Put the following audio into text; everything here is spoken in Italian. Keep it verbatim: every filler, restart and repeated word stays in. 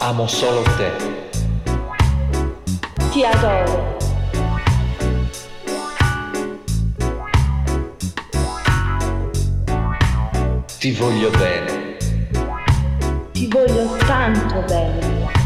amo solo te. Ti adoro. Ti voglio bene. Ti voglio tanto bene.